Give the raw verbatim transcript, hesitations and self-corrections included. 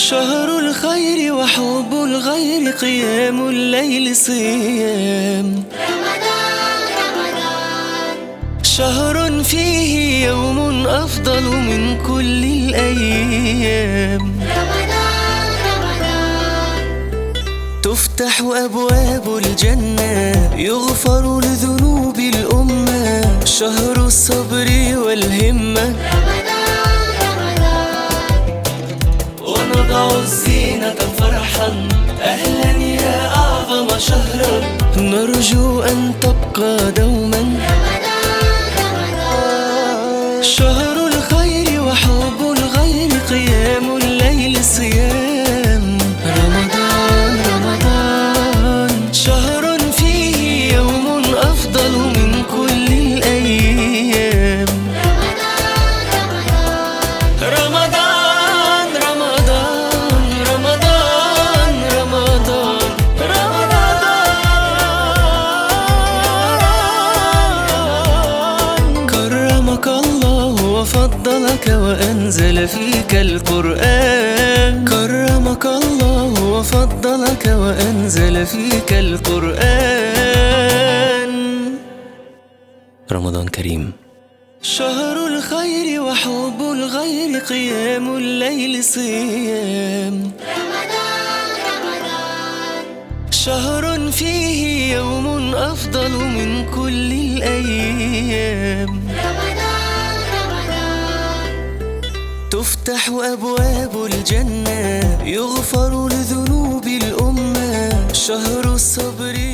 شهر الخير وحب الغير، قيام الليل صيام رمضان رمضان. شهر فيه يوم أفضل من كل الأيام. رمضان رمضان. تفتح أبواب الجنة، يغفر لذنوب الأمة، شهر الصبر والهمة. رمضان رمضان. ونضع الزينة فرحا، أهلا يا أعظم شهرا، نرجو أن تبقى دوما. رمضان رمضان. شهر الخير وحب الغير، قيام الليل صيام رمضان رمضان. شهر فيه يوم أفضل من كل الأيام. رمضان رمضان. رمضان رمضان رمضان رمضان رمضان. كرمك الله وفضلك وأنزل فيك القرآن. كرمك الله وفضلك وأنزل فيك القرآن. رمضان كريم. شهر الخير وحب الغير، قيام الليل صيام رمضان رمضان. شهر فيه يوم أفضل من كل الأيام. رمضان رمضان. تفتح أبواب الجنة، يغفر لذنوب الأمة، شهر الصبر